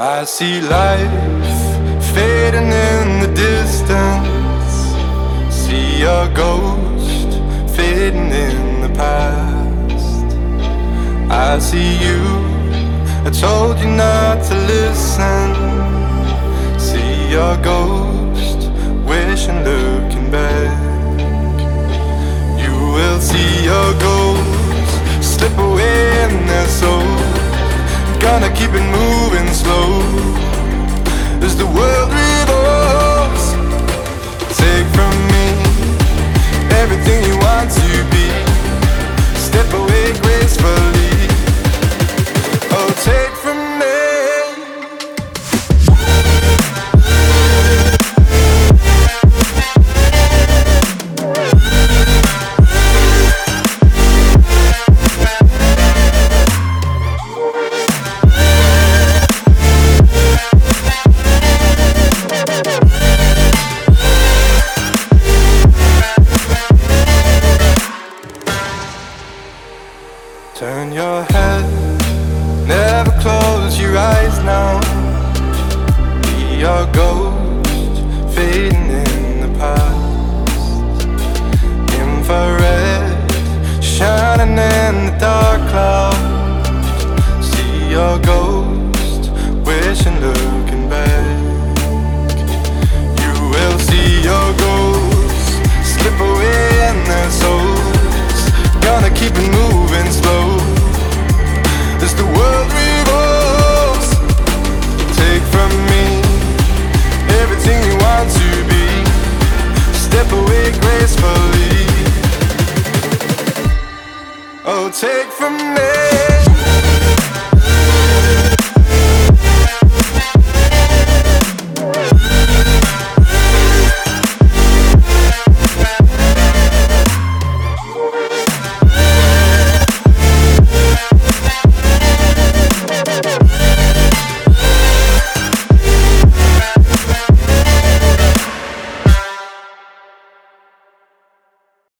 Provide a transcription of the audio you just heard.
I see life fading in the distance. See a ghost fading in the past. I see you, I told you not to listen. See a ghost wishing, looking back. You will see a ghost slip away in their soul. Gonna keep it moving slow as the world revolves. Take from me everything you want to be. Step away gracefully. Oh, take from me. Turn your head, never close your eyes now. Be your ghost.